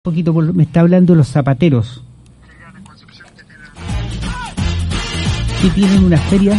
poquito, me está hablando de los zapateros que tienen una feria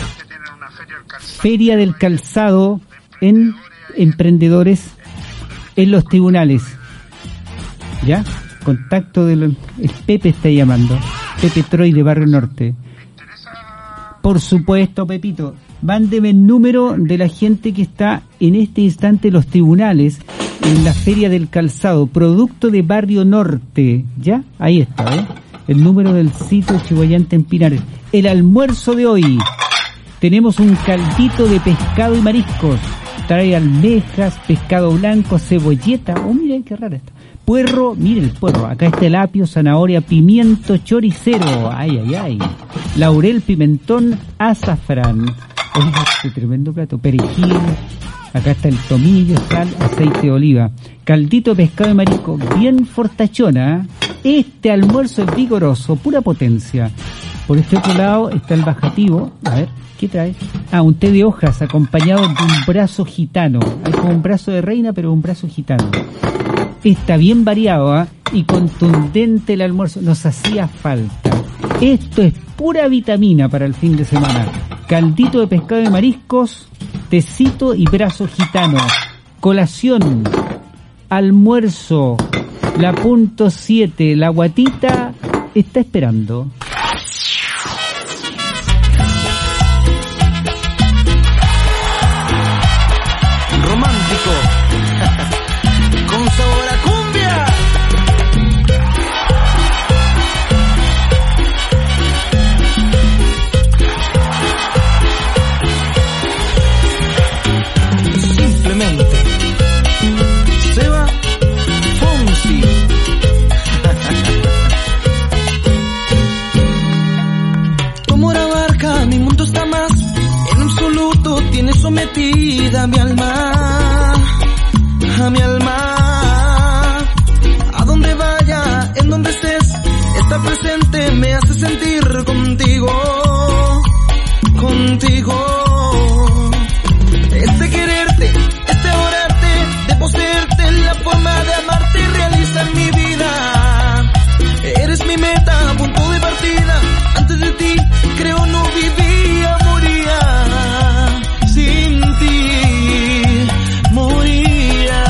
del calzado en emprendedores en los tribunales. ¿Ya? Contacto el Pepe está llamando, Pepe Troy de Barrio Norte. Por supuesto, Pepito, mándeme el número de la gente que está en este instante en los tribunales en la Feria del Calzado, producto de Barrio Norte. ¿Ya? Ahí está, ¿eh? El número del sitio Chihuayante en Pinares. El almuerzo de hoy. Tenemos un caldito de pescado y mariscos. Trae almejas, pescado blanco, cebolleta. Oh, miren qué rara está. Puerro, mire el puerro. Acá está el apio, zanahoria, pimiento, choricero. Ay, ay, ay. Laurel, pimentón, azafrán. Oiga, este tremendo plato. Perejil. Acá está el tomillo, sal, aceite de oliva. Caldito de pescado y marisco, bien fortachona. Este almuerzo es vigoroso, pura potencia. Por este otro lado está el bajativo. A ver, ¿qué trae? Un té de hojas acompañado de un brazo gitano. Hay como un brazo de reina, pero un brazo gitano. Está bien variado, y contundente el almuerzo. Nos hacía falta. Esto es pura vitamina para el fin de semana. Caldito de pescado y mariscos, tecito y brazo gitano. Colación, almuerzo, la punto 7, la guatita está esperando. Romántico, con sabor a cumbia. Simplemente Seba Fonsi. Tu amor abarca, mi mundo está más. En absoluto tienes sometida mi alma, a mi alma. A donde vaya, en donde estés, estar presente me hace sentir contigo, contigo. Este quererte, este adorarte, de poseerte, la forma de amarte realiza en mi vida. Eres mi meta, punto de partida. Antes de ti, creo no vivía, moría. Sin ti, moría.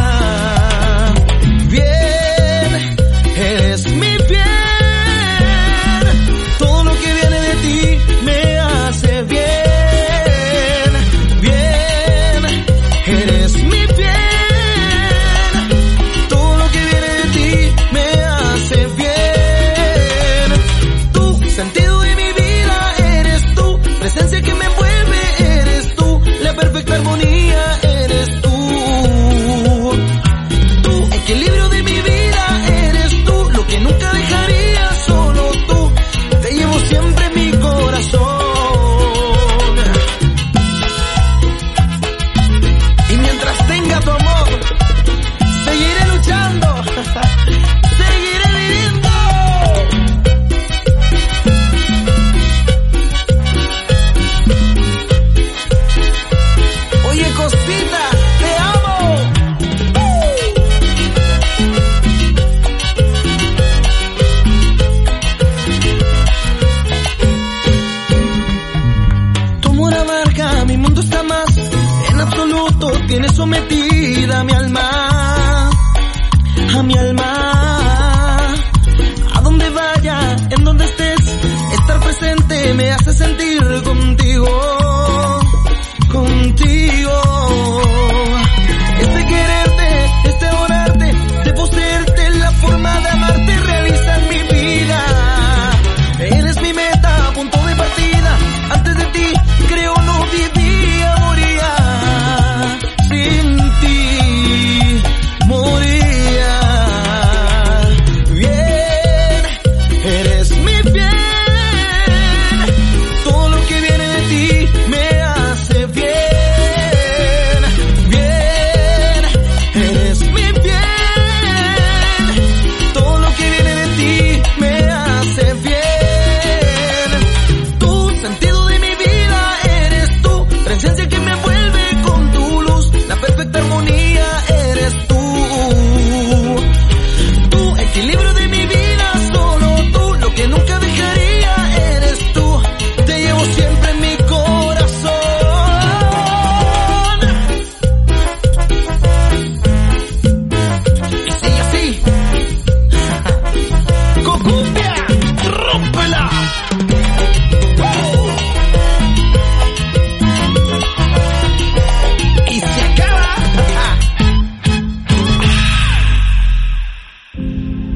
Bien, eres mi bien. Todo lo que viene de ti me hace bien. Bien, eres mi bien. Todo lo que viene de ti me hace bien. Tu sentido de mi vida eres tú. Presencia que me envuelve eres tú. La perfecta armonía eres tú. Tu equilibrio de mi vida eres tú. Lo que nunca dejaría, solo tú. Te llevo siempre en mi corazón. Y mientras tenga tu amor, seguiré luchando, seguiré viviendo. Oye, cosita, te amo.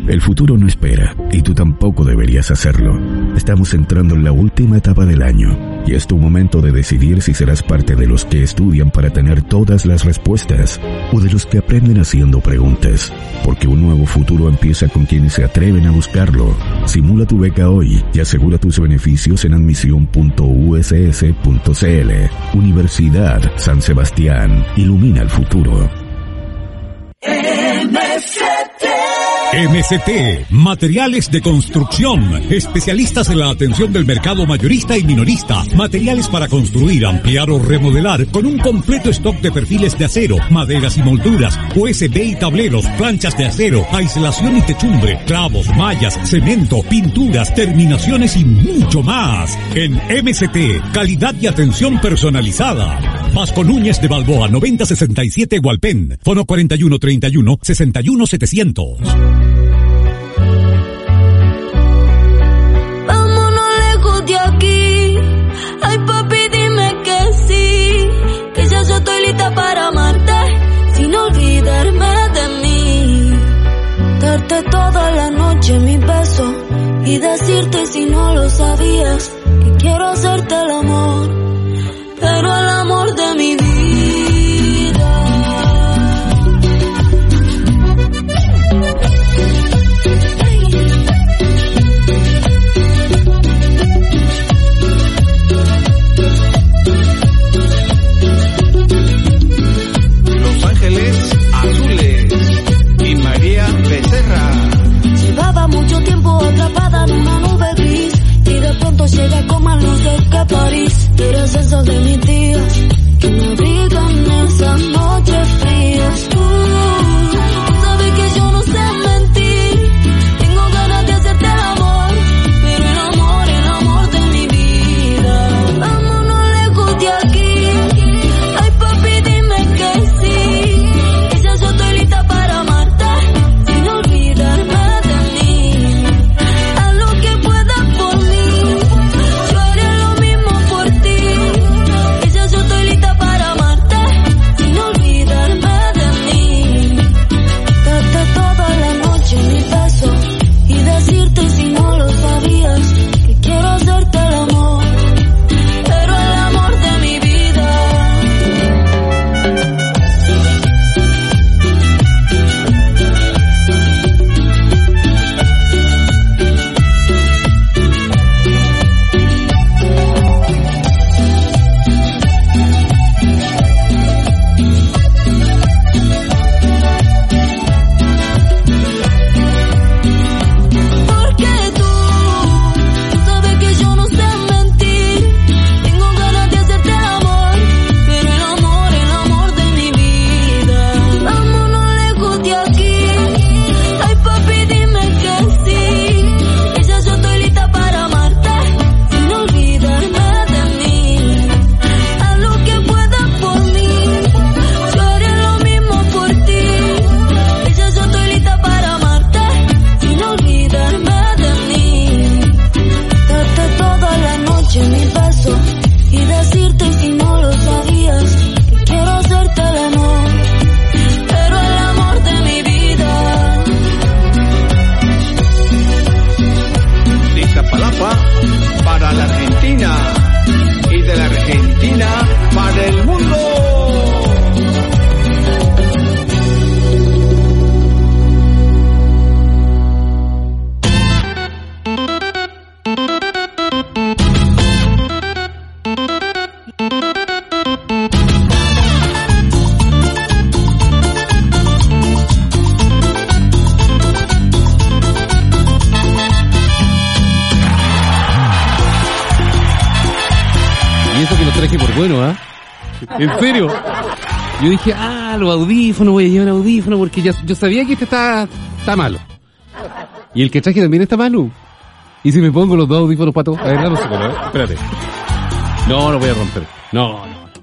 El futuro no espera, y tú tampoco deberías hacerlo. Estamos entrando en la última etapa del año, y es tu momento de decidir si serás parte de los que estudian para tener todas las respuestas, o de los que aprenden haciendo preguntas. Porque un nuevo futuro empieza con quienes se atreven a buscarlo. Simula tu beca hoy y asegura tus beneficios en admisión.uss.cl. Universidad San Sebastián. Ilumina el futuro. MCT, materiales de construcción, especialistas en la atención del mercado mayorista y minorista, materiales para construir, ampliar o remodelar, con un completo stock de perfiles de acero, maderas y molduras, USB y tableros, planchas de acero, aislación y techumbre, clavos, mallas, cemento, pinturas, terminaciones y mucho más. En MCT, calidad y atención personalizada. Vasco Núñez de Balboa, 9067 Hualpén, fono 4131-61700. Vámonos lejos de aquí. Ay, papi, dime que sí, que ya yo estoy lista para amarte, sin olvidarme de mí. Darte toda la noche mi beso y decirte, si no lo sabías, que quiero hacerte el amor, pero el amor de mi vida. Los Ángeles Azules y María Becerra. Llevaba mucho tiempo atrapada en una nube gris y de pronto llega con más luces que París. Eres esos de mis días que me abrigan esas noches frías. Tú sabes que yo no sé mentir, tengo ganas de hacerte el amor, pero el amor de mi vida. Vámonos lejos de aquí. Ay, papi, dime que sí, que ya yo estoy lista para amarte, sin olvidarme de mí. Haz lo que puedas por mí, yo haré lo mismo por ti. Que ya yo estoy lista para amarte, sin olvidarme de mí. Darte toda la noche mi beso y decirte, si no lo sabías, que quiero hacerte el amor, pero el amor de mi vida. Porque tú sabes que yo no sé mentir, tengo ganas de hacerte el amor, pero el amor de mi vida. Vámonos lejos de aquí. Ay, papi, dime que sí, que ya yo estoy lista para amarte, sin olvidarme de mí. Haz lo que puedas por mí, yo haré lo mismo por ti. Que ya yo estoy lista para amarte, sin olvidarme de mí. Darte toda la noche mi beso y decirte, si no lo sabías, que quiero hacerte el amor, pero el amor de mi vida. De Iztapalapa para la Argentina y de la Argentina para el mundo. Y eso que lo traje por bueno, ¿ah? ¿En serio? Yo dije, los audífonos, voy a llevar audífonos porque yo sabía que este está malo. Y el que traje también está malo. ¿Y si me pongo los dos audífonos, Pato? A ver, dame un segundo, espérate. No, lo voy a romper. No.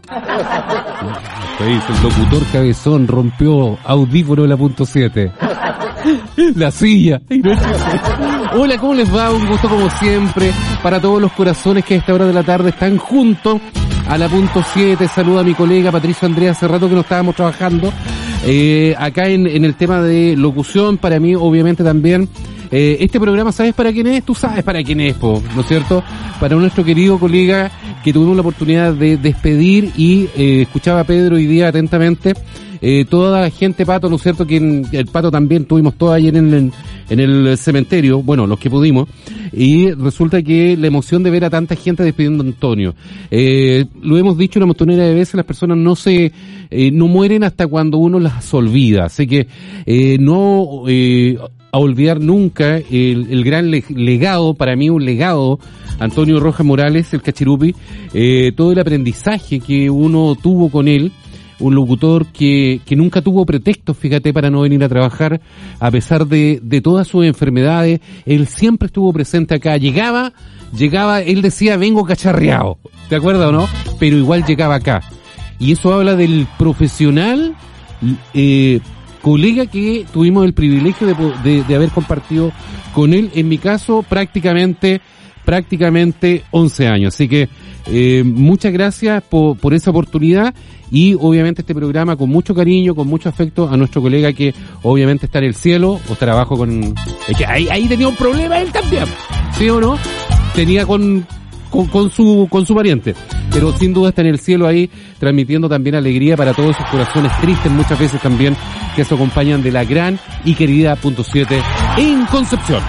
Esto dice, el locutor cabezón rompió audífono de la .7. La silla. Hola, ¿cómo les va? Un gusto como siempre para todos los corazones que a esta hora de la tarde están juntos a la .7. Saluda a mi colega Patricio Andrea, hace rato que no estábamos trabajando. acá en el tema de locución, para mí obviamente también, este programa, ¿sabes para quién es? Tú sabes para quién es, ¿no es cierto? Para nuestro querido colega que tuvimos la oportunidad de despedir y escuchaba a Pedro hoy día atentamente, toda la gente, Pato, ¿no es cierto? Que el Pato también tuvimos todo ayer en el cementerio, bueno, los que pudimos, y resulta que la emoción de ver a tanta gente despidiendo a Antonio, lo hemos dicho una montonera de veces, las personas no mueren hasta cuando uno las olvida, así que no a olvidar nunca el gran legado, para mí un legado, Antonio Rojas Morales, el Cachirupi, todo el aprendizaje que uno tuvo con él, un locutor que nunca tuvo pretextos, fíjate, para no venir a trabajar, a pesar de todas sus enfermedades, él siempre estuvo presente acá, llegaba, él decía, vengo cacharreado, ¿te acuerdas o no? Pero igual llegaba acá, y eso habla del profesional, colega que tuvimos el privilegio de haber compartido con él, en mi caso prácticamente 11 años, así que muchas gracias por esa oportunidad, y obviamente este programa con mucho cariño, con mucho afecto a nuestro colega que obviamente está en el cielo, o está abajo con... Es que ahí tenía un problema él también, ¿sí o no? Tenía con su pariente, pero sin duda está en el cielo ahí, transmitiendo también alegría para todos esos corazones tristes muchas veces también, que se acompañan de la gran y querida Punto 7 en Concepción.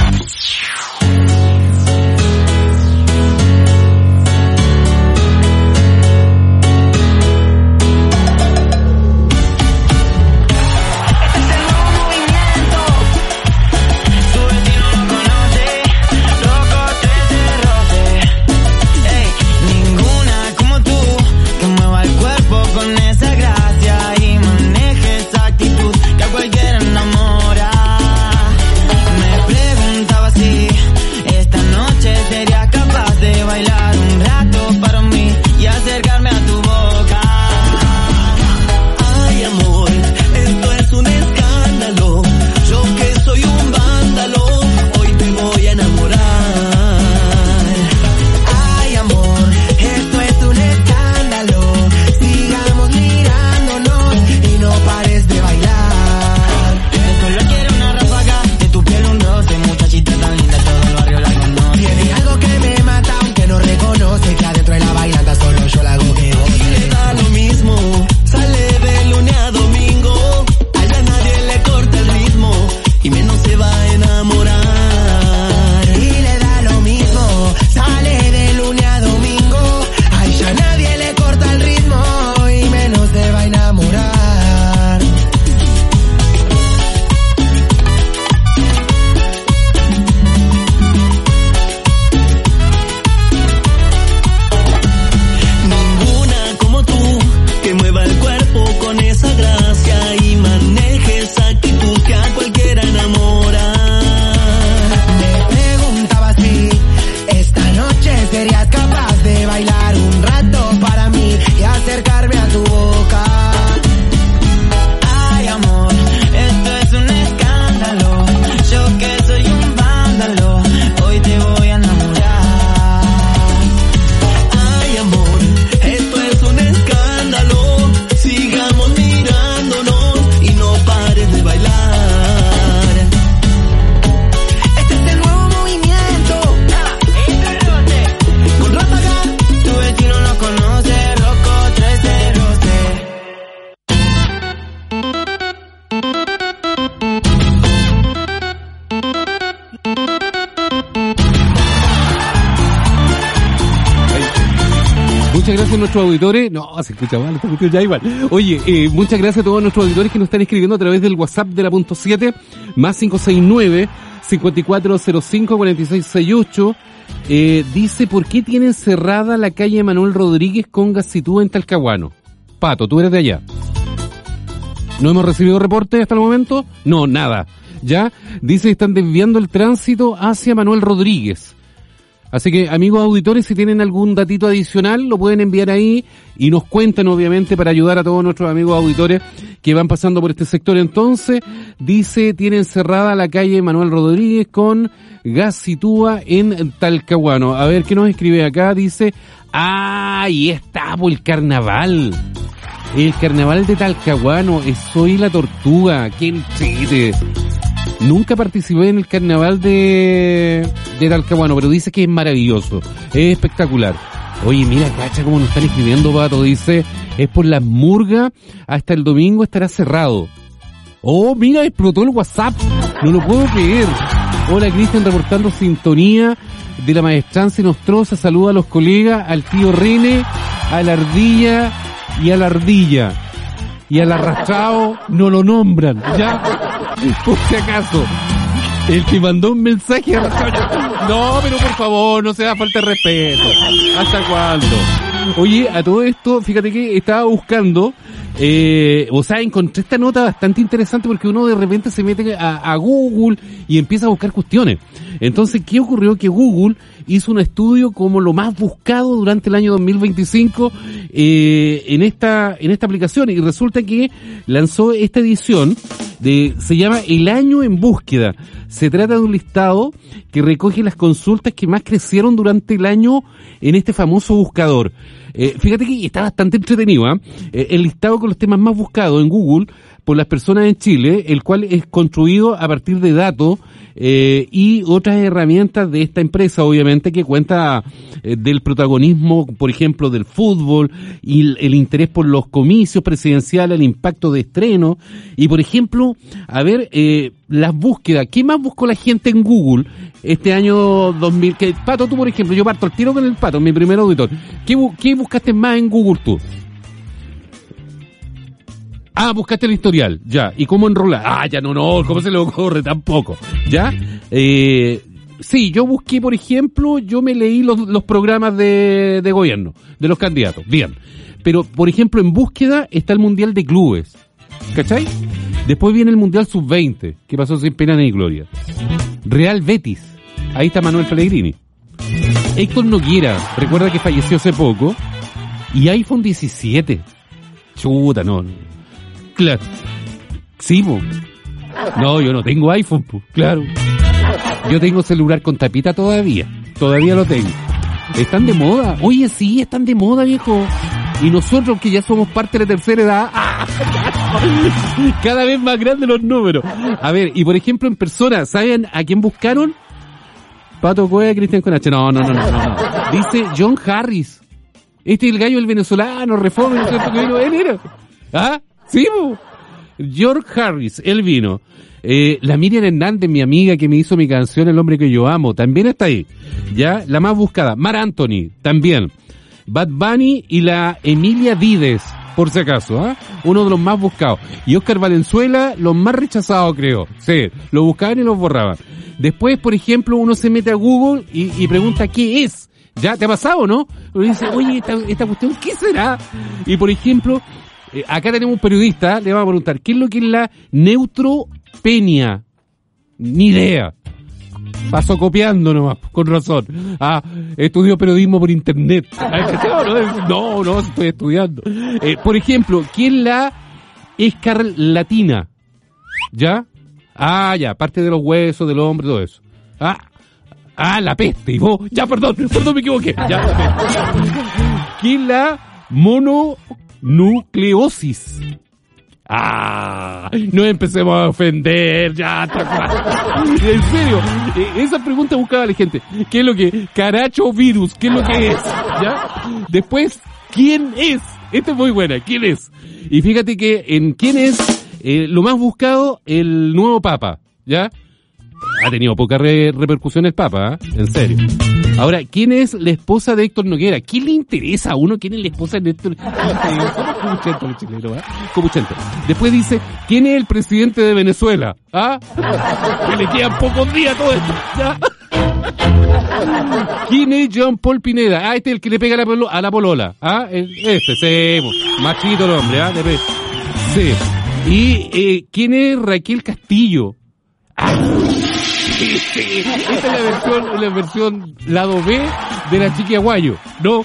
Muchas gracias a nuestros auditores. No, se escucha mal, ya igual. Oye, muchas gracias a todos nuestros auditores que nos están escribiendo a través del WhatsApp de la Punto 7, más 569-5405-4668. Dice, ¿por qué tienen cerrada la calle Manuel Rodríguez con Gasitúa en Talcahuano? Pato, tú eres de allá. ¿No hemos recibido reporte hasta el momento? No, nada. Ya, dice que están desviando el tránsito hacia Manuel Rodríguez. Así que, amigos auditores, si tienen algún datito adicional, lo pueden enviar ahí y nos cuentan, obviamente, para ayudar a todos nuestros amigos auditores que van pasando por este sector. Entonces, dice, tienen cerrada la calle Manuel Rodríguez con Gasitúa en Talcahuano. A ver, ¿qué nos escribe acá? Dice, ahí está por el carnaval. El carnaval de Talcahuano, soy la tortuga, qué chiste. Nunca participé en el carnaval de Talcahuano, pero dice que es maravilloso, es espectacular. Oye, mira, cacha cómo nos están escribiendo, Pato, dice, es por las murgas, hasta el domingo estará cerrado. Oh, mira, explotó el WhatsApp, no lo puedo creer. Hola, Cristian, reportando sintonía de la maestranza y Nostrosa, saluda a los colegas, al tío René, a la ardilla y a la ardilla. Y al arrastrado no lo nombran, ¿ya? Por si acaso. El que mandó un mensaje arrastrado. No, pero por favor, no se da falta de respeto. ¿Hasta cuándo? Oye, a todo esto, fíjate que estaba buscando, encontré esta nota bastante interesante porque uno de repente se mete a Google y empieza a buscar cuestiones. Entonces, ¿qué ocurrió? Que Google hizo un estudio como lo más buscado durante el año 2025 en esta aplicación, y resulta que lanzó esta edición se llama El Año en Búsqueda. Se trata de un listado que recoge las consultas que más crecieron durante el año en este famoso buscador. Fíjate que está bastante entretenido, el listado con los temas más buscados en Google por las personas en Chile, el cual es construido a partir de datos y otras herramientas de esta empresa, obviamente, que cuenta del protagonismo, por ejemplo, del fútbol y el interés por los comicios presidenciales, el impacto de estreno y, por ejemplo, a ver, las búsquedas. ¿Qué más buscó la gente en Google este año 2000? Pato, tú, por ejemplo, yo parto al tiro con el Pato, mi primer auditor. ¿Qué buscaste más en Google tú? Buscaste el historial, ya. ¿Y cómo enrolar? Ya no, ¿cómo se le ocurre? Tampoco, ¿ya? Sí, yo busqué, por ejemplo, yo me leí los programas de gobierno, de los candidatos, bien. Pero, por ejemplo, en búsqueda está el Mundial de Clubes, ¿cachai? Después viene el Mundial Sub-20, que pasó sin pena ni gloria. Real Betis, ahí está Manuel Pellegrini. Héctor Noguera, recuerda que falleció hace poco. Y iPhone 17. Chuta, no. Claro. Sí, po. No, yo no tengo iPhone, po. Claro. Yo tengo celular con tapita todavía. Todavía lo tengo. Están de moda. Oye, sí, están de moda, viejo. Y nosotros, que ya somos parte de la tercera edad, cada vez más grandes los números. A ver, y por ejemplo, en persona, ¿saben a quién buscaron? Pato Cueva, Cristian Conache. No. Dice John Harris. Este es el gallo del venezolano, Reforma, ¿no es cierto que vino? Él era. Sí, po. George Harris, él vino. La Miriam Hernández, mi amiga que me hizo mi canción El Hombre que Yo Amo, también está ahí. Ya, la más buscada. Mar Anthony, también. Bad Bunny y la Emilia Vides, por si acaso, uno de los más buscados. Y Oscar Valenzuela, los más rechazados, creo. Sí, lo buscaban y los borraban. Después, por ejemplo, uno se mete a Google y pregunta ¿qué es? ¿Ya te ha pasado, no? Uno dice, oye, esta cuestión, ¿qué será? Y por ejemplo, acá tenemos un periodista, le vamos a preguntar, ¿qué es lo que es la neutropenia? Ni idea. Paso copiando nomás, con razón. Estudio periodismo por internet. No, estoy estudiando. Por ejemplo, ¿qué es la escarlatina? ¿Ya? Ya, parte de los huesos del hombre, todo eso. La peste. Y vos, ya, perdón, me equivoqué. Ya, la peste. ¿Qué es la mononucleosis? No empecemos a ofender, ya. En serio, esa pregunta buscaba la gente. ¿Qué es lo que? Caracho virus, ¿qué es lo que es? ¿Ya? Después, ¿quién es? Esta es muy buena, ¿quién es? Y fíjate que en quién es, lo más buscado, el nuevo Papa, ¿ya? Ha tenido poca repercusión el Papa, en serio. Ahora, ¿quién es la esposa de Héctor Noguera? ¿Quién le interesa a uno quién es la esposa de Héctor? Somos comuchentos los chilenos, comuchentos. Después dice, ¿quién es el presidente de Venezuela? Que le quedan pocos días a todo esto, ¿ya? ¿Quién es John Paul Pineda? Este es el que le pega a la polola. Machito el hombre, Sí. Y, ¿quién es Raquel Castillo? Esta es la versión lado B de la Chiqui Aguayo, ¿no?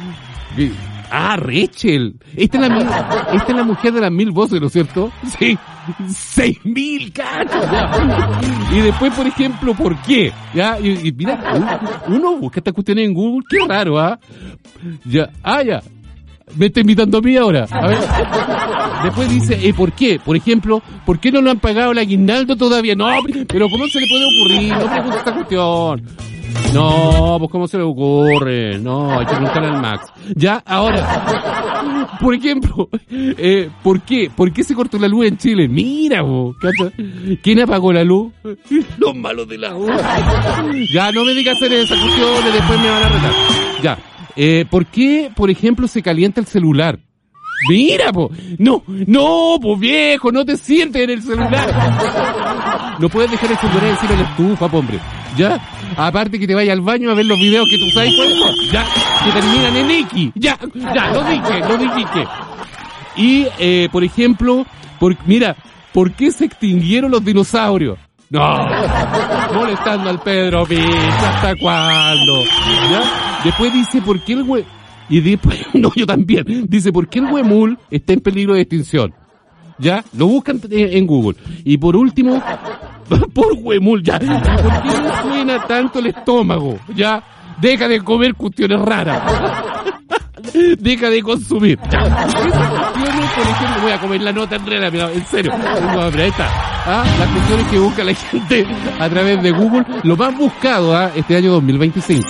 Rachel. Esta es la mujer de las 1000 voces, ¿no es cierto? Sí. 6000 cachos, ya. Y después, por ejemplo, ¿por qué? Ya, y mira, uno busca esta cuestión en Google, qué raro, Ya. Me está invitando a mí ahora. A ver. Después dice, ¿por qué? Por ejemplo, ¿por qué no lo han pagado el aguinaldo todavía? No, pero ¿cómo se le puede ocurrir? No pregunte esta cuestión. No, pues ¿cómo se le ocurre? No, hay que preguntarle al Max. Ya, ahora, por ejemplo, ¿por qué? ¿Por qué se cortó la luz en Chile? Mira, vos, ¿cacha? ¿Quién apagó la luz? Los malos de la luz. Ya, no me digas hacer esas cuestiones, después me van a retar. Ya, ¿por qué, por ejemplo, se calienta el celular? Mira, po. No, po viejo, no te sientes en el celular. No puedes dejar el celular encima de la estufa, po, hombre. ¿Ya? Aparte que te vayas al baño a ver los videos que tú sabes cuáles son. Ya, que terminan en X. Ya, lo dije. Y, por ejemplo, mira, ¿por qué se extinguieron los dinosaurios? No, molestando al Pedro Pizza, ¿hasta cuándo? ¿Ya? Después dice, ¿por qué el Y después, no, yo también. Dice, ¿por qué el huemul está en peligro de extinción? ¿Ya? Lo buscan en Google. Y por último, por huemul, ya. ¿Por qué le suena tanto el estómago? ¿Ya? Deja de comer cuestiones raras. Deja de consumir. Ya. Esas cuestiones, por ejemplo, voy a comer la nota en realidad, en serio. No, ahí está. Las cuestiones que busca la gente a través de Google. Lo más buscado, este año 2025.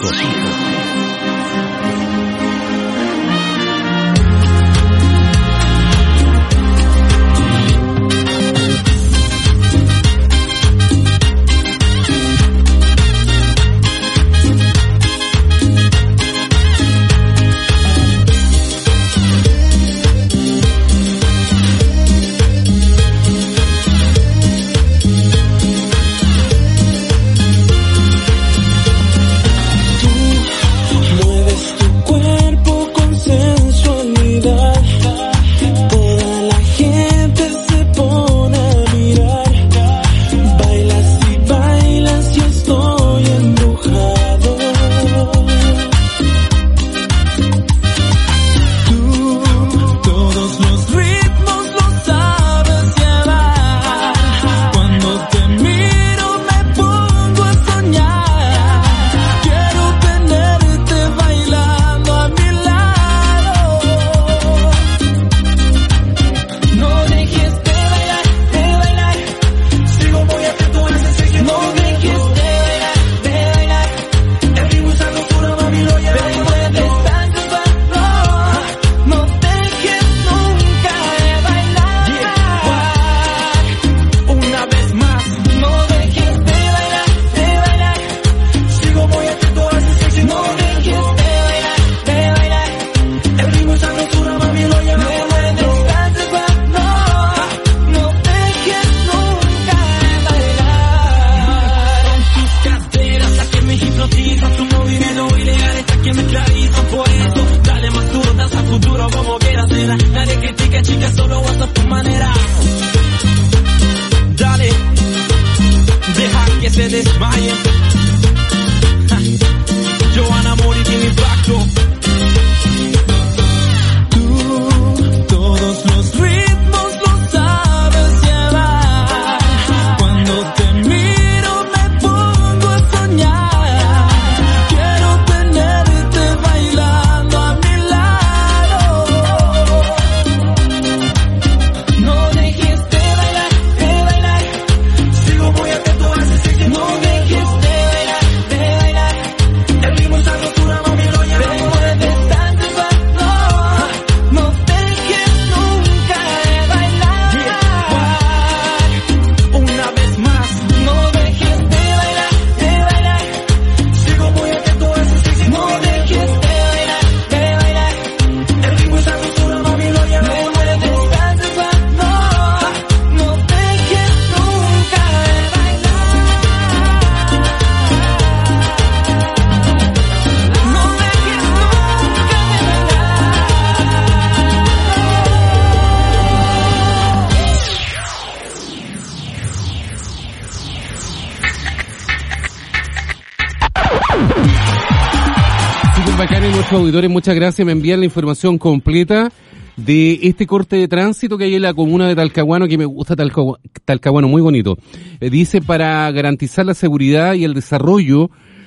Auditores, muchas gracias, me envían la información completa de este corte de tránsito que hay en la comuna de Talcahuano, que me gusta Talcahuano, muy bonito. Dice, para garantizar la seguridad y el desarrollo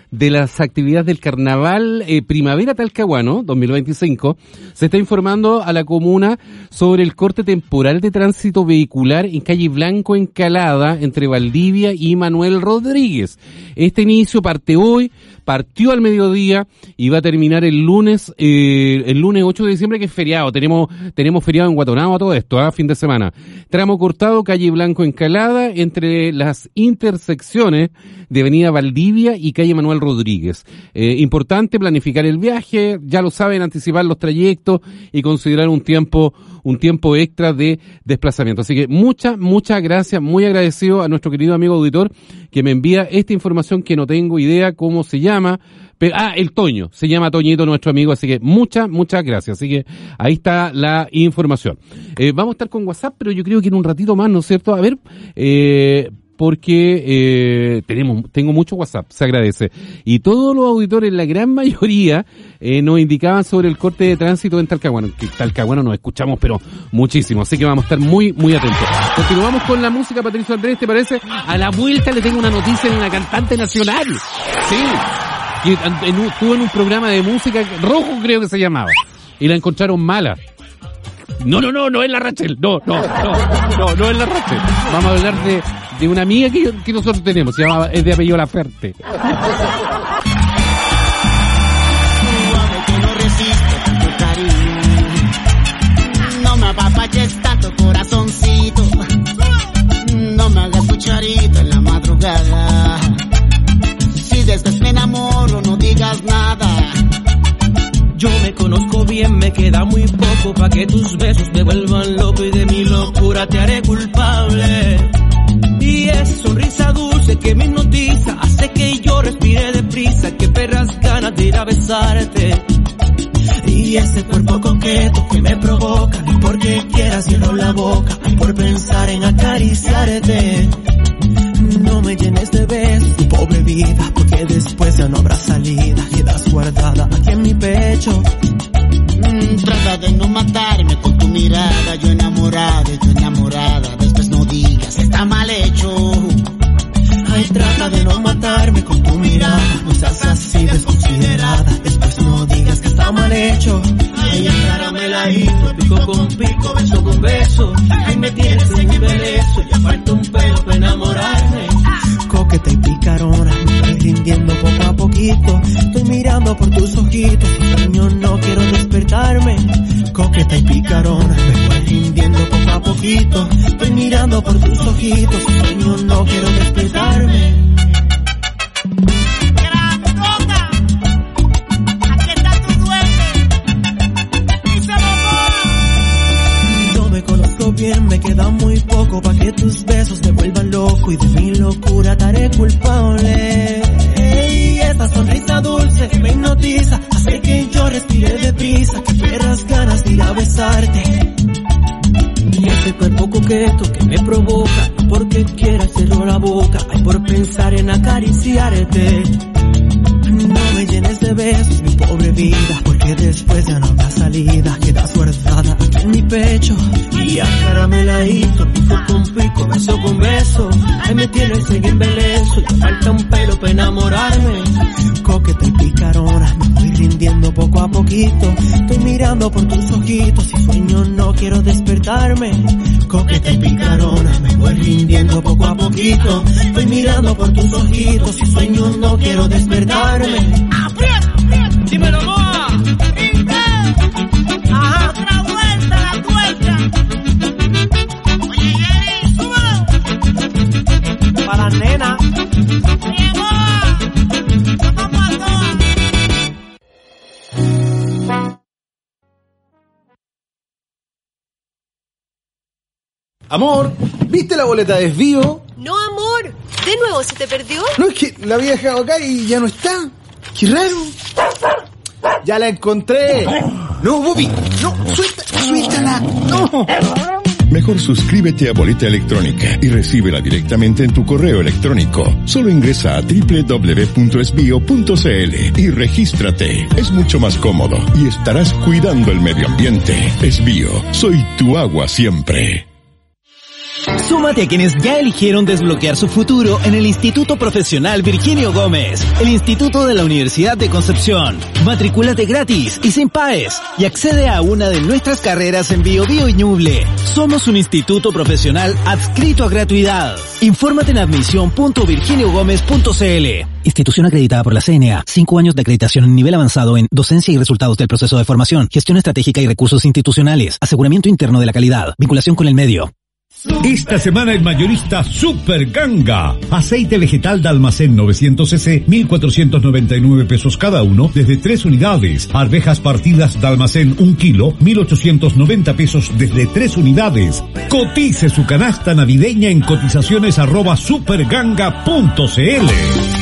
de las actividades del Carnaval Primavera Talcahuano 2025, se está informando a la comuna sobre el corte temporal de tránsito vehicular en calle Blanco Encalada entre Valdivia y Manuel Rodríguez. Este inicio partió al mediodía y va a terminar el lunes 8 de diciembre, que es feriado. Tenemos feriado en Guatonao a todo esto, fin de semana. Tramo cortado, calle Blanco Encalada, entre las intersecciones de avenida Valdivia y calle Manuel Rodríguez. Importante planificar el viaje, ya lo saben, anticipar los trayectos y considerar un tiempo extra de desplazamiento. Así que muchas gracias, muy agradecido a nuestro querido amigo auditor que me envía esta información que no tengo idea cómo se llama. El Toño, se llama Toñito nuestro amigo, así que muchas gracias. Así que ahí está la información. Vamos a estar con WhatsApp, pero yo creo que en un ratito más, ¿no es cierto? A ver, porque tengo mucho WhatsApp, se agradece. Y todos los auditores, la gran mayoría, nos indicaban sobre el corte de tránsito en Talcahuano, que Talcahuano nos escuchamos, pero muchísimo, así que vamos a estar muy atentos. Continuamos con la música, Patricio Andrés, ¿te parece? A la vuelta le tengo una noticia en una cantante nacional. Sí. Que estuvo en un programa de música, Rojo creo que se llamaba, y la encontraron mala. No es la Rachel, no es la Rachel. Vamos a hablar de una amiga que nosotros tenemos, es de apellido Laferte. No me apapaches tanto, corazoncito, no me hagas cucharito en la madrugada. Si después me enamoro, no digas nada. Yo me conozco bien, me queda muy poco pa' que tus besos me vuelvan loco y de mi locura te haré culpable. Y esa sonrisa dulce que me hipnotiza hace que yo respire deprisa, que perras ganas de ir a besarte. Y ese cuerpo coqueto que me provoca, ni porque quieras cierro la boca, ay, por pensar en acariciarte. No me llenes de besos, tu pobre vida, porque después ya no habrá salida. Quedas guardada aquí en mi pecho. Trata de no matarme con tu mirada, yo enamorada, después no digas que está mal hecho. Ay, trata de no matarme con tu mirada, no seas así desconsiderada, después no digas que está mal hecho. Ay, acláramela ahí, pico con pico, beso con beso. Ay, me tienes en embelezo, ya falta un pelo para enamorarme. Coqueta y picarona, me voy rindiendo poco a poquito. Estoy mirando por tus ojitos, y sueño no quiero despertarme. Coqueta y picarona, me voy rindiendo poco a poquito. Estoy mirando por tus ojitos, y sueño no quiero despertarme. ¡Grandota! Aquí está tu duende. ¡Díselo, amor! Yo me conozco bien, me queda muy poco pa' que tus besos te vuelvan loco y de mi locura te haré culpable. Y esta sonrisa dulce que me hipnotiza hace que yo respire deprisa, que perras ganas de ir a besarte. Y ese cuerpo coqueto que me provoca, no porque quiera cerrar la boca, ay, por pensar en acariciarte. No me llenes de besos, mi pobre vida, porque después ya no habrá salida. Quedas guardada aquí en mi pecho. Y acarameladito, pico con pico, beso con beso. Ay, me tienes en embelezo, ya falta un pelo para enamorarme. Coqueta y picarona, me voy rindiendo poco a poquito. Estoy mirando por tus ojitos, y sueño no quiero despertarme. Coqueta y picarona, me voy rindiendo poco a poquito. Estoy mirando por tus ojitos, y sueño no quiero despertarme. ¡Aprieta! ¡Dímelo, Moa! ¡Ajá! ¡Otra vuelta, la tuerca! Oye, Jerry, súbelo. Para la nena. Oye, Moa, vamos a todas. Amor, ¿viste la boleta de desvío? No, amor. ¿De nuevo se te perdió? No, es que la había dejado acá y ya no está. ¡Qué raro! ¡Ya la encontré! ¡No, Bobby! ¡No! ¡Suéltala! ¡No! Mejor suscríbete a Boleta Electrónica y recíbela directamente en tu correo electrónico. Solo ingresa a www.esbio.cl y regístrate. Es mucho más cómodo y estarás cuidando el medio ambiente. Esbio, soy tu agua siempre. Súmate a quienes ya eligieron desbloquear su futuro en el Instituto Profesional Virginio Gómez, el Instituto de la Universidad de Concepción. Matrículate gratis y sin PAES y accede a una de nuestras carreras en Biobío y Ñuble. Somos un instituto profesional adscrito a gratuidad. Infórmate en admisión.virginiogomez.cl. Institución acreditada por la CNA. 5 años de acreditación en nivel avanzado en docencia y resultados del proceso de formación, gestión estratégica y recursos institucionales, aseguramiento interno de la calidad, vinculación con el medio. Esta semana en Mayorista Super Ganga. Aceite vegetal de almacén 900 cc, 1.499 pesos cada uno, desde 3 unidades. Arvejas partidas de almacén 1 kilo, 1.890 pesos desde 3 unidades. Cotice su canasta navideña en cotizaciones@superganga.cl.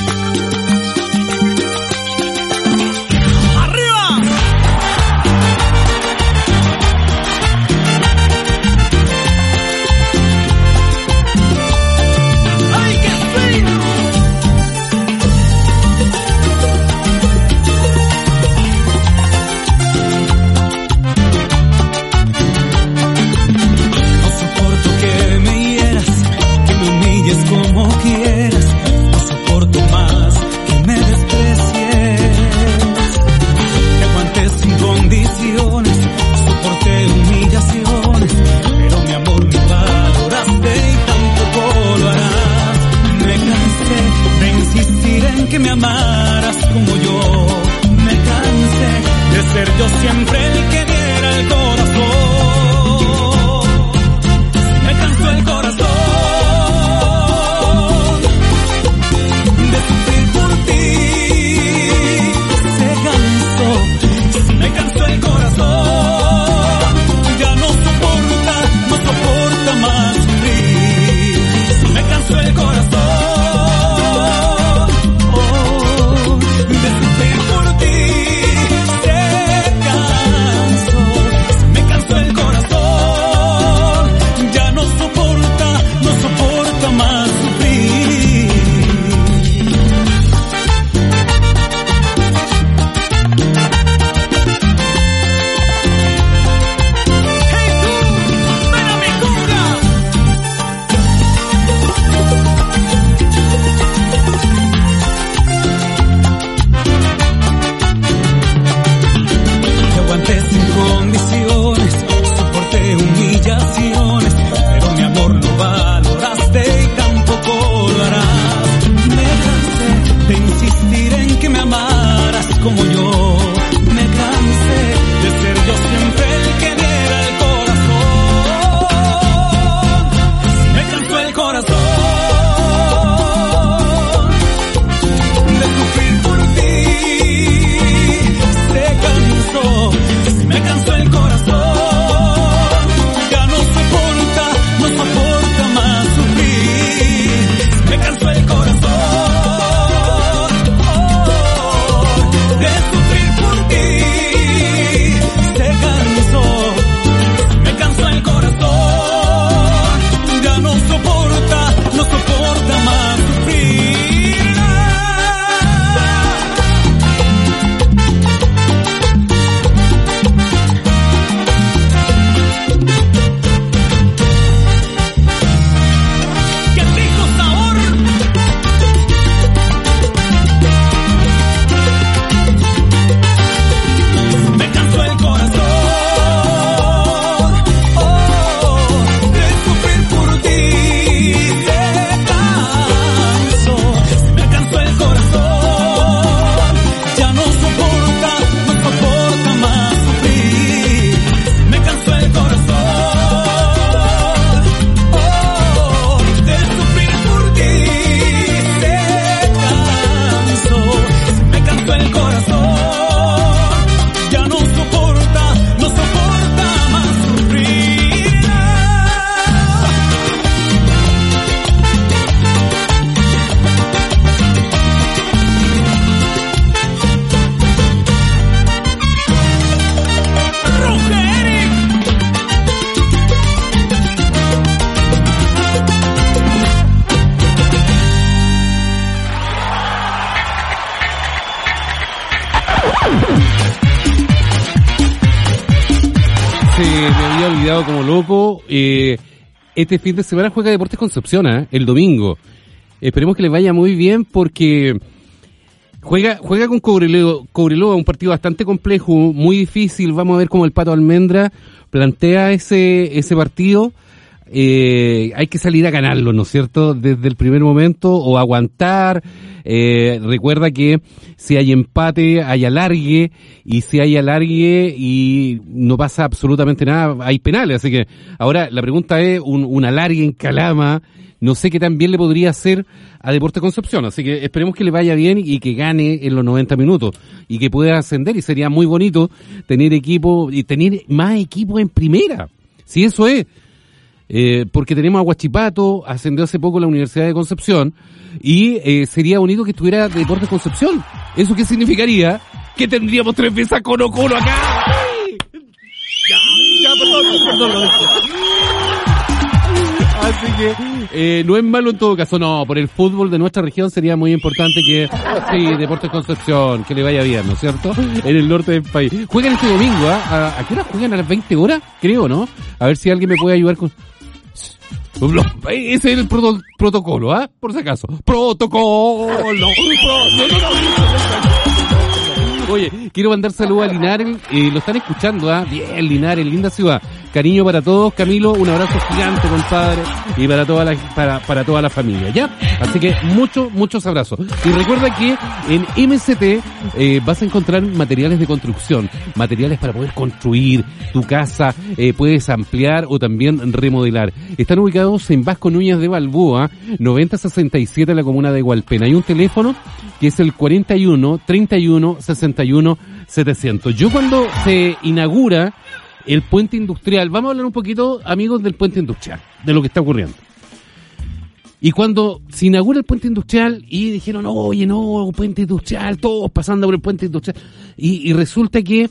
Que me amaras como yo, me cansé de ser yo siempre el que diera el corazón. Me cansó el corazón de sufrir por ti. Se cansó, me cansó el corazón. Ya no soporta más sufrir. Me cansó el corazón. Me había olvidado como loco. Este fin de semana juega Deportes Concepción, el domingo. Esperemos que les vaya muy bien porque juega con Cobreloa, un partido bastante complejo, muy difícil. Vamos a ver cómo el Pato Almendra plantea ese partido. Hay que salir a ganarlo, ¿no es cierto? Desde el primer momento, o aguantar. Recuerda que si hay empate, hay alargue, y si hay alargue y no pasa absolutamente nada, hay penales. Así que ahora la pregunta es, un alargue en Calama, no sé qué tan bien le podría hacer a Deportes Concepción. Así que esperemos que le vaya bien y que gane en los 90 minutos y que pueda ascender, y sería muy bonito tener equipo y tener más equipos en primera. Si eso es. Porque tenemos a Huachipato, ascendió hace poco la Universidad de Concepción, y sería bonito que estuviera Deportes Concepción. ¿Eso qué significaría? Que tendríamos 3 veces a Colo Colo acá. Perdón. Así que no es malo en todo caso, no, por el fútbol de nuestra región sería muy importante que Deportes Concepción, que le vaya bien, ¿no es cierto? En el norte del país. Juegan este domingo, ¿A qué hora juegan? ¿A las 20 horas? Creo, ¿no? A ver si alguien me puede ayudar con... Ese es el protocolo, por si acaso. Protocolo. Oye, quiero mandar saludos a Linares, lo están escuchando, bien, Linares, linda ciudad. Cariño para todos, Camilo, un abrazo gigante, compadre, y para toda la familia, ¿ya? Así que muchos abrazos. Y recuerda que en MCT vas a encontrar materiales de construcción, materiales para poder construir tu casa, puedes ampliar o también remodelar. Están ubicados en Vasco Núñez de Balboa, 9067 en la comuna de Hualpén. Hay un teléfono que es el 41 31 61 700. Yo cuando se inaugura el puente industrial, vamos a hablar un poquito, amigos, del puente industrial, de lo que está ocurriendo. Y cuando se inaugura el puente industrial y dijeron, oye, no, puente industrial, todos pasando por el puente industrial, y resulta que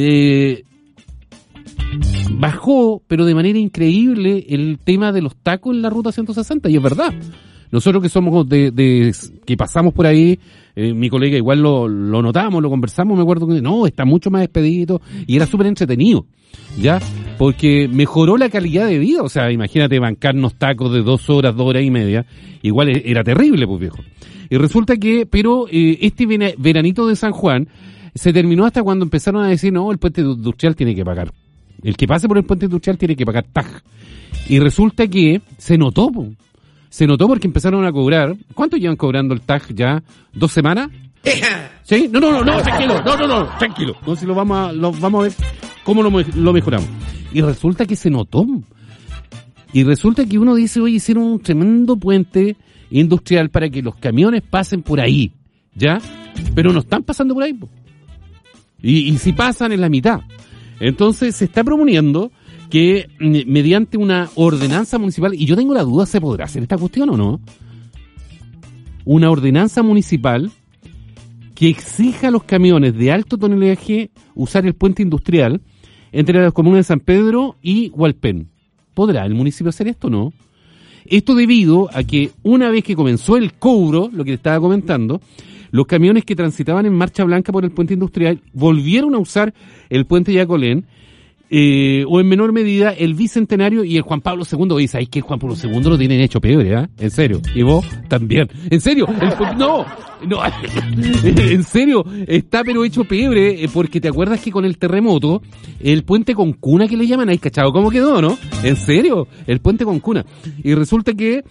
bajó, pero de manera increíble, el tema de los tacos en la ruta 160, y es verdad. Nosotros que somos que pasamos por ahí, mi colega igual lo notamos, lo conversamos, me acuerdo que no, está mucho más expedito y era súper entretenido, ¿ya? Porque mejoró la calidad de vida, o sea, imagínate bancarnos tacos de 2 horas, 2 horas y media, igual era terrible, pues viejo. Y resulta que, pero este veranito de San Juan se terminó hasta cuando empezaron a decir, no, el puente industrial tiene que pagar. El que pase por el puente industrial tiene que pagar TAG. Y resulta que se notó, pues. Se notó porque empezaron a cobrar. ¿Cuánto llevan cobrando el TAG ya? ¿2 semanas? ¿Sí? No, tranquilo. No, tranquilo. Entonces lo vamos a ver cómo lo mejoramos. Y resulta que se notó. Y resulta que uno dice, oye, hicieron un tremendo puente industrial para que los camiones pasen por ahí, ¿ya? Pero no están pasando por ahí, po. Y si pasan, es la mitad. Entonces se está proponiendo que mediante una ordenanza municipal, y yo tengo la duda, ¿se podrá hacer esta cuestión o no? Una ordenanza municipal que exija a los camiones de alto tonelaje usar el puente industrial entre las comunas de San Pedro y Hualpén. ¿Podrá el municipio hacer esto o no? Esto debido a que una vez que comenzó el cobro, lo que le estaba comentando, los camiones que transitaban en marcha blanca por el puente industrial volvieron a usar el puente Yacolén, o en menor medida el Bicentenario y el Juan Pablo II. Oye, ¿sabéis que el Juan Pablo II lo tienen hecho pebre, En serio. Y vos también. En serio. No. En serio. Está pero hecho pebre, porque te acuerdas que con el terremoto, el puente con cuna que le llaman, ¿hay cachado cómo quedó, no? En serio. El puente con cuna. Y resulta que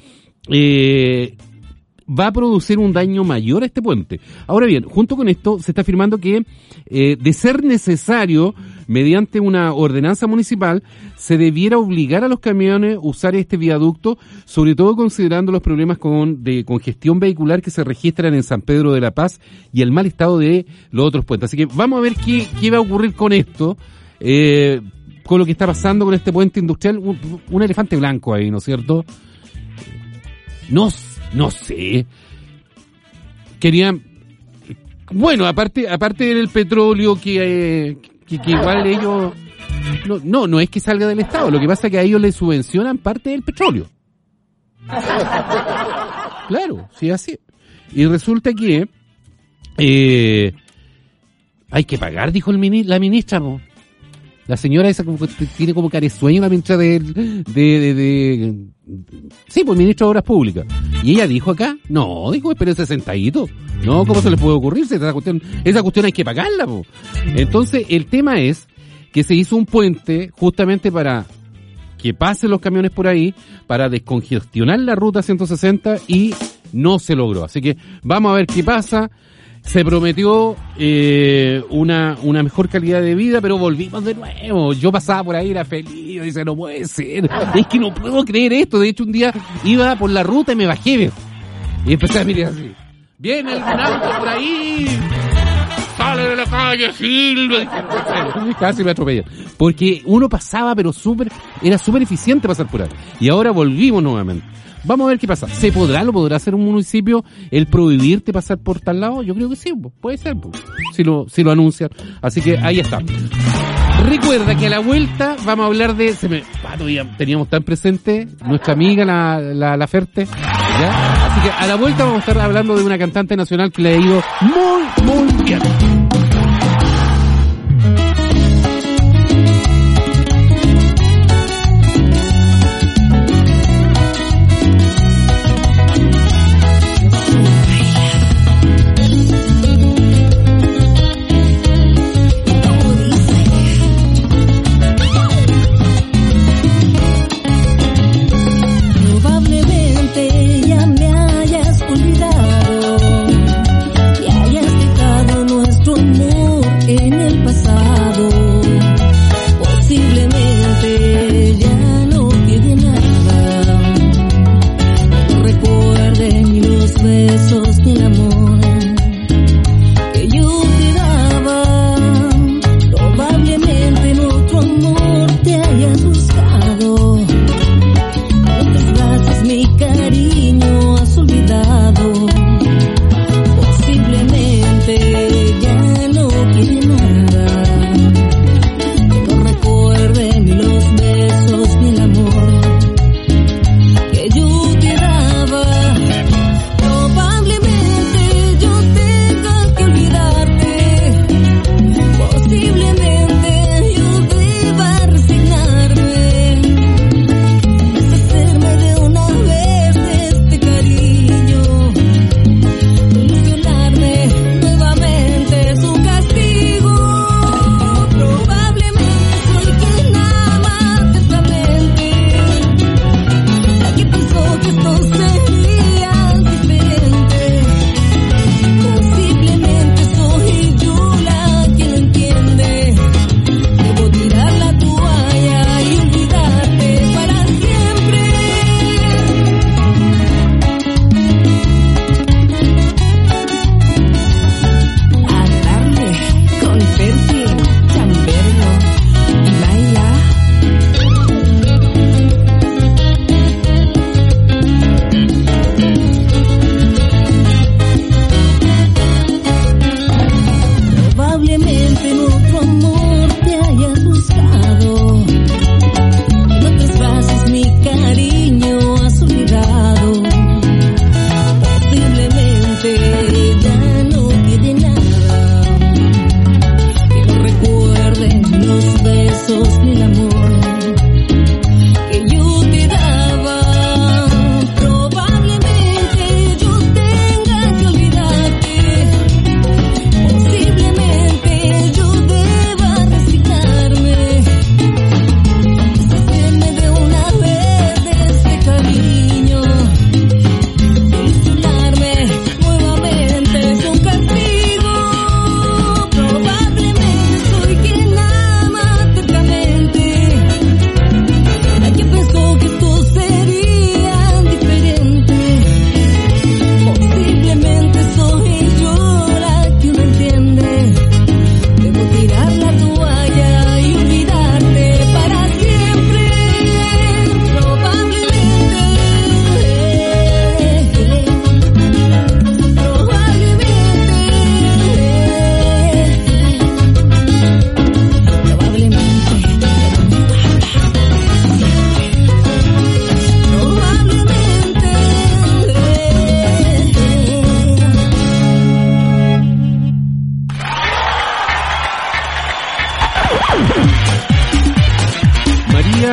va a producir un daño mayor a este puente. Ahora bien, junto con esto se está afirmando que de ser necesario, mediante una ordenanza municipal, se debiera obligar a los camiones a usar este viaducto, sobre todo considerando los problemas de congestión vehicular que se registran en San Pedro de la Paz y el mal estado de los otros puentes. Así que vamos a ver qué va a ocurrir con esto, con lo que está pasando con este puente industrial. Un elefante blanco ahí, ¿no es cierto? No sé. Querían, bueno, aparte del petróleo que igual ellos, no es que salga del Estado, lo que pasa es que a ellos les subvencionan parte del petróleo. Claro, sí, así. Y resulta que hay que pagar, dijo la ministra, ¿no? La señora esa como que tiene como caresueño la ministra sí, pues ministro de Obras Públicas. Y ella dijo acá, no, dijo, espérense sentadito. No, ¿cómo se les puede ocurrir? Esa cuestión hay que pagarla, po. Entonces, el tema es que se hizo un puente justamente para que pasen los camiones por ahí, para descongestionar la ruta 160 y no se logró. Así que vamos a ver qué pasa. Se prometió una mejor calidad de vida, pero volvimos de nuevo. Yo pasaba por ahí, era feliz, y dice, no puede ser, es que no puedo creer esto. De hecho, un día iba por la ruta y me bajé, ¿ves? Y empecé a mirar así. Viene el auto por ahí, sale de la calle, silba. Casi me atropellan. Porque uno pasaba, pero era súper eficiente pasar por ahí. Y ahora volvimos nuevamente. Vamos a ver qué pasa. ¿Lo podrá hacer un municipio el prohibirte pasar por tal lado? Yo creo que sí, puede ser, si lo anuncian. Así que ahí está. Recuerda que a la vuelta vamos a hablar de... todavía teníamos tan presente nuestra amiga, la Ferte, ¿ya? Así que a la vuelta vamos a estar hablando de una cantante nacional que le ha ido muy, muy bien.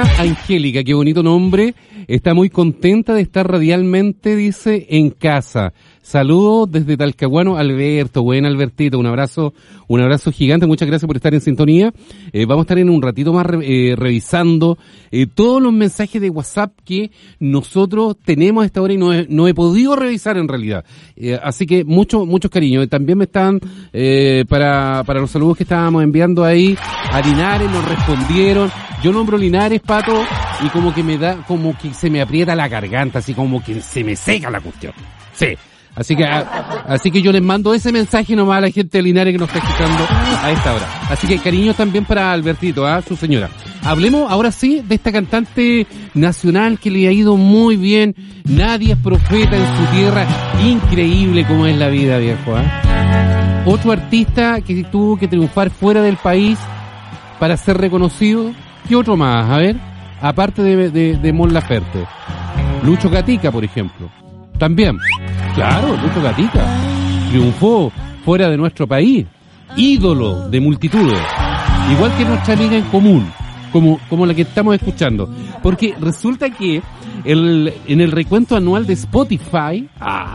Angélica, qué bonito nombre. Está muy contenta de estar radialmente, dice, en casa. Saludos desde Talcahuano, Alberto. Buen Albertito, un abrazo gigante. Muchas gracias por estar en sintonía. Vamos a estar en un ratito más revisando todos los mensajes de WhatsApp que nosotros tenemos a esta hora y no he podido revisar en realidad. Así que muchos cariños. También me están, para los saludos que estábamos enviando ahí, a Linares nos respondieron. Yo nombro Linares, Pato, y como que se me aprieta la garganta, así como que se me seca la cuestión. Sí. Así que yo les mando ese mensaje nomás a la gente de Linares que nos está escuchando a esta hora. Así que cariño también para Albertito, su señora. Hablemos ahora sí de esta cantante nacional que le ha ido muy bien. Nadie es profeta en su tierra. Increíble como es la vida, viejo. Otro artista que tuvo que triunfar fuera del país para ser reconocido. ¿Qué otro más? A ver, aparte de Mon Laferte. Lucho Gatica, por ejemplo. También, claro, Lucho Gatica triunfó fuera de nuestro país, ídolo de multitudes, igual que nuestra amiga en común, como la que estamos escuchando, porque resulta que en el recuento anual de Spotify,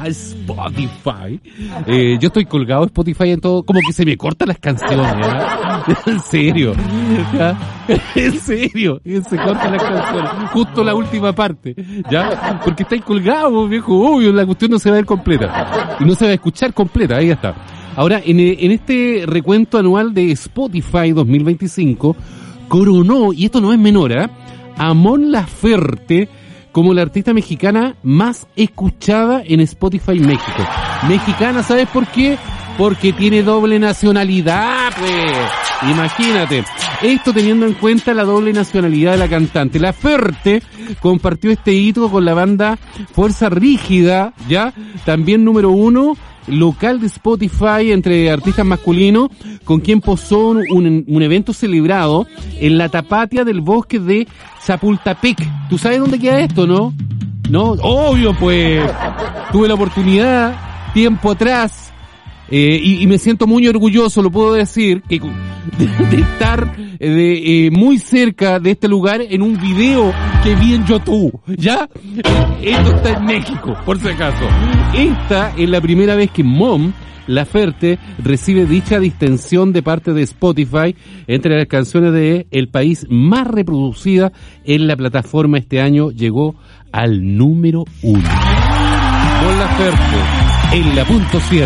yo estoy colgado de Spotify en todo, como que se me cortan las canciones, en serio, en serio, se cortan las canciones, justo la última parte, ya, porque estáis colgados, viejo, obvio, la cuestión no se va a ver completa, y no se va a escuchar completa, ahí está. Ahora, en este recuento anual de Spotify 2025, coronó, y esto no es menor, a Mon Laferte como la artista mexicana más escuchada en Spotify México. Mexicana, ¿sabes por qué? Porque tiene doble nacionalidad, pues. Imagínate. Esto teniendo en cuenta la doble nacionalidad de la cantante. Laferte compartió este hito con la banda Fuerza Rígida, ¿ya? También número 1 local de Spotify entre artistas masculinos, con quien posó un evento celebrado en la Tapatia del bosque de Chapultepec. ¿Tú sabes dónde queda esto, no? No, obvio, pues. Tuve la oportunidad tiempo atrás y me siento muy orgulloso, lo puedo decir, que de estar muy cerca de este lugar en un video que vi en YouTube, ¿ya? Esto está en México, por si acaso. Esta es la primera vez que Mon Laferte recibe dicha distinción de parte de Spotify entre las canciones de el país más reproducida en la plataforma. Este año llegó al número 1. Mon Laferte en la punto 7.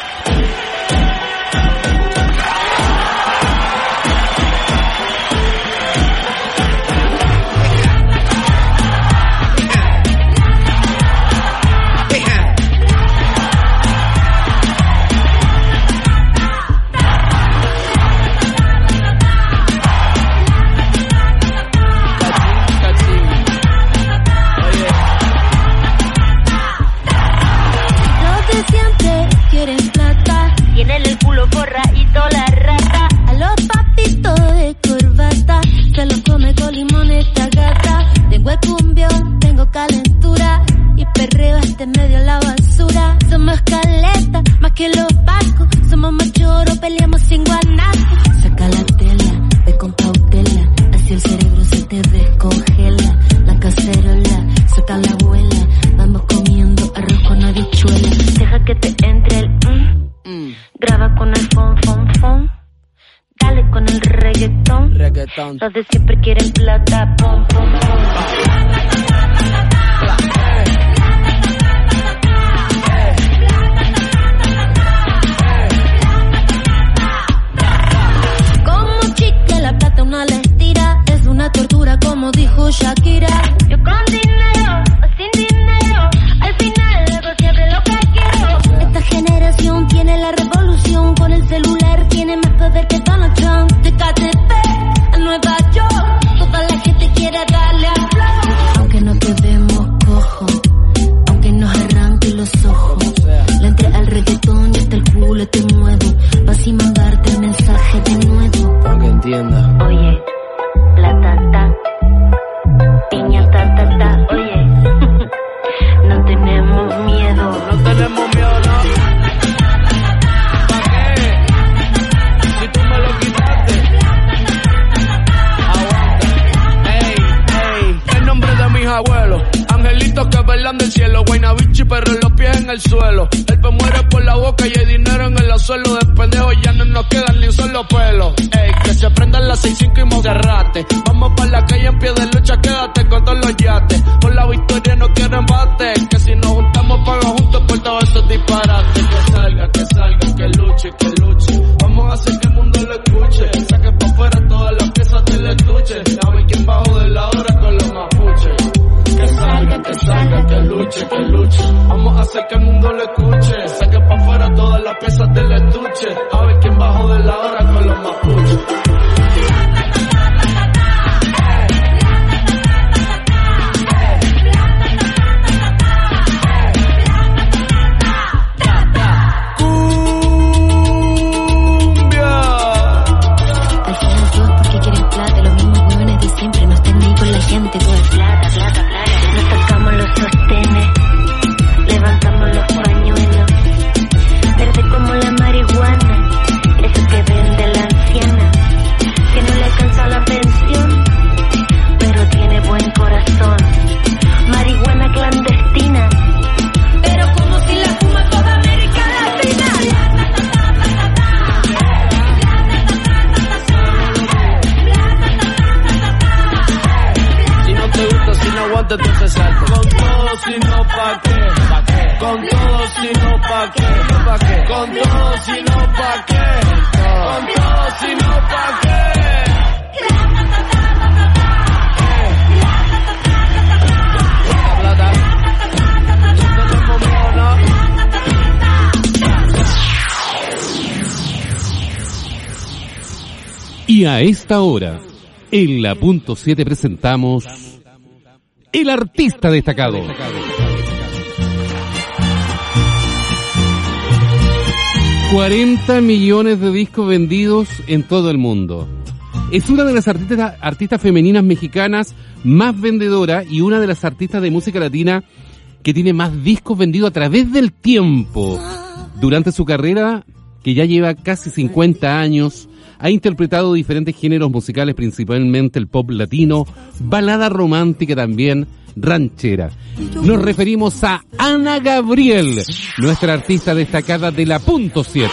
Medio la basura, somos caleta, más que los vascos, somos machoros, peleamos sin guanaco. Saca la tela, ve con cautela, así el cerebro se te descongela. La cacerola, saca la abuela, vamos comiendo arroz con habichuela. Deja que te entre el graba con el fon, dale con el reggaetón. Los de siempre quieren plata, pom, pom, pom. Una la estira, es una tortura como dijo Shakira. Yo con dinero o sin dinero, al final hago siempre lo que quiero. Esta generación tiene la revolución, con el celular tiene más poder que Donald Trump. De KTP a Nueva York, toda la gente quiere darle a flow. mirando el cielo. Guaynabichi, pero los pies en el suelo. El pe muere por la boca y hay dinero en el suelo. De pendejo ya no nos quedan ni un solo pelo. Ey, que se prendan las 6-5 y Monserrate. Vamos pa' la calle en pie de lucha, quédate con todos los yates. Por la victoria no quiero embate. Que si nos juntamos pago juntos por todos estos disparates. Que salga, que luche, que luche. Vamos a hacer que el mundo lo escuche. Saque pa' afuera todas las piezas del estuche. A ver quién bajo de la hora con los mapuches. Que salga, que luche, que luche. Vamos a hacer que el mundo lo escuche. Saque pa' afuera todas las piezas del estuche. A ver quién bajo de la hora con los mapuches. Gente, todo es plata, plata, plata. Nos tocamos los sostenes, levantamos los pañuelos. Verde como la marihuana, eso que vende la anciana. Que no le alcanza la pensión, pero tiene buen corazón. Marihuana clandestina, pero como si la fuma toda América Latina. Si no aguanta entonces salte. Con todo si no pa' qué, pa' qué. Con todo si no pa' qué, pa' qué. Con todo si no pa' qué. Con todo si no pa' qué. Y a esta hora, en la punto 7 presentamos El Artista Destacado. 40 millones de discos vendidos en todo el mundo. Es una de las artistas femeninas mexicanas más vendedoras y una de las artistas de música latina que tiene más discos vendidos a través del tiempo. Durante su carrera, que ya lleva casi 50 años, ha interpretado diferentes géneros musicales, principalmente el pop latino, balada romántica también, ranchera. Nos referimos a Ana Gabriel, nuestra artista destacada de la punto 7.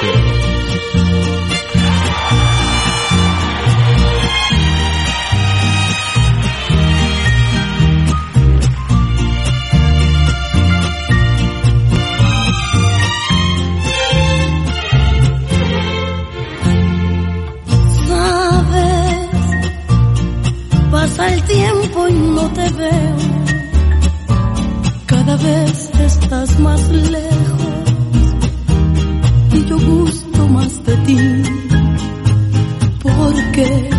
Pasa el tiempo y no te veo, cada vez estás más lejos y yo gusto más de ti. ¿Por qué?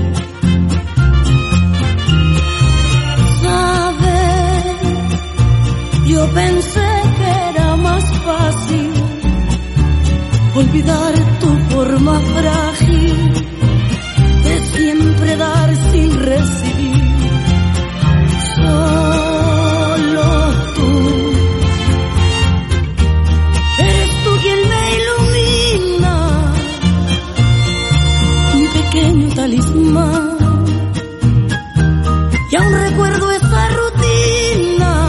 ¿Sabes? Yo pensé que era más fácil olvidar tu forma frágil de siempre dar sin recibir. Solo tú eres tú quien me ilumina, mi pequeño talismán. Y aún recuerdo esa rutina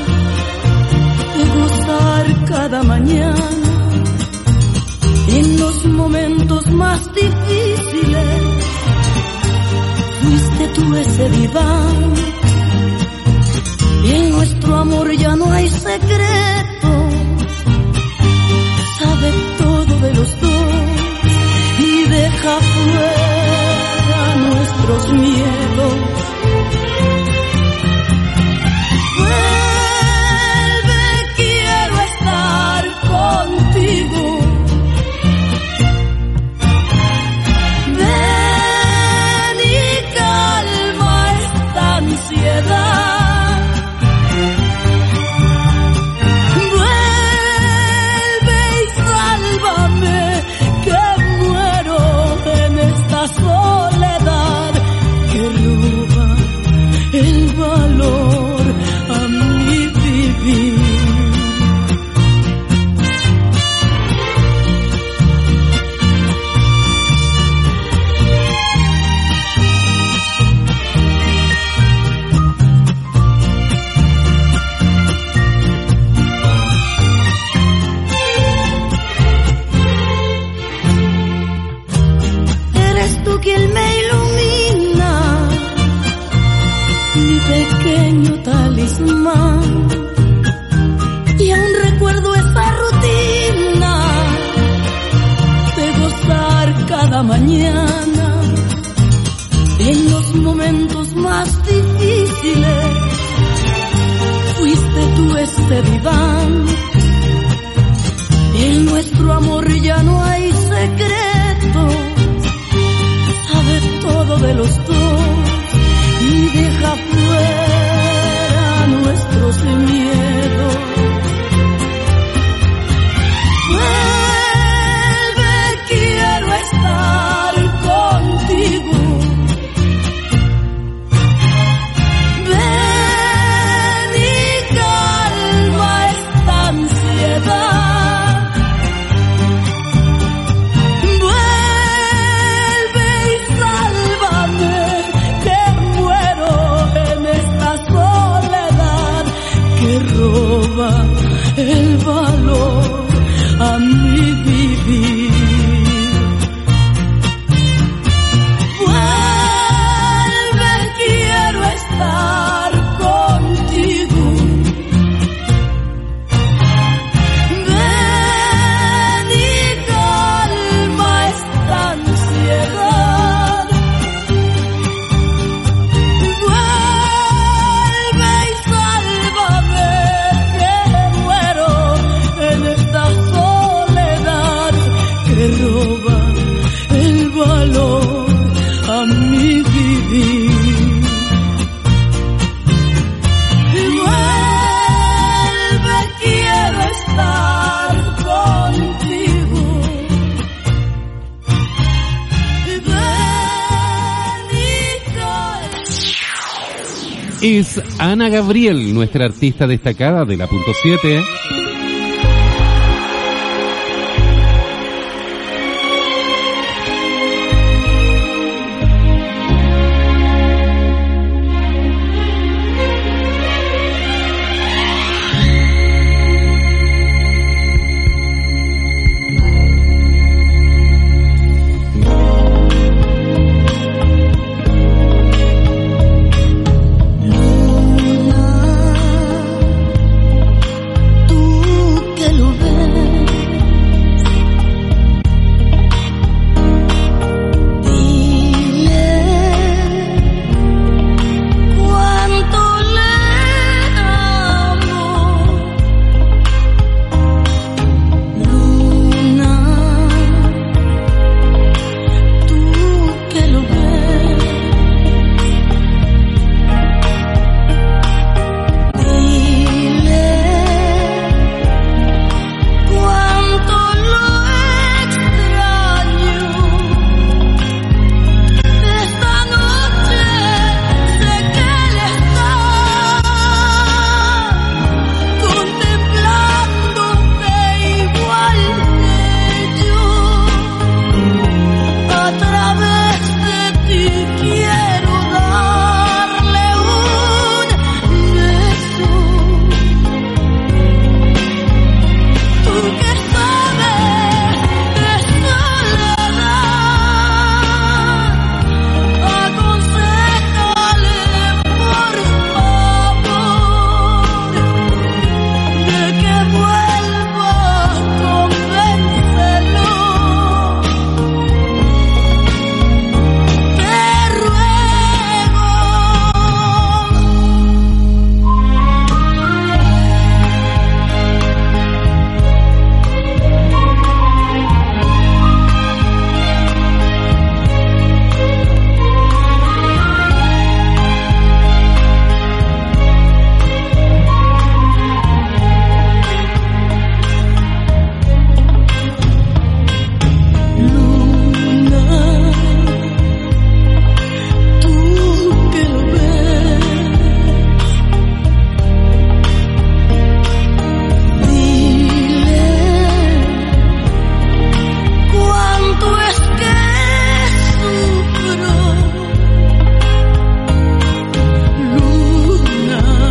de gozar cada mañana en los momentos más difíciles. Fuiste tú ese diván, y en nuestro amor ya no hay secreto. Sabe todo de los dos y deja fuera nuestros miedos. Vuelve, quiero estar contigo. Vuelve y sal más. Y aún recuerdo esa rutina de gozar cada mañana. Y en los momentos más difíciles fuiste tú este diván. En nuestro amor ya no hay secreto, sabe todo de los dos y deja fuera nuestros miedos. Vuelve, quiero estar contigo. Ven y calma esta ansiedad. Vuelve y sálvame, que muero en esta soledad que roba el valor a mi vivir. Vuelve, quiero estar contigo. Ven y calma esta ansiedad. Vuelve y sálvame, que muero en esta soledad que roba el valor a mi vivir. Vuelve, quiero estar contigo. Ven y calma. Es Ana Gabriel, nuestra artista destacada de la .7,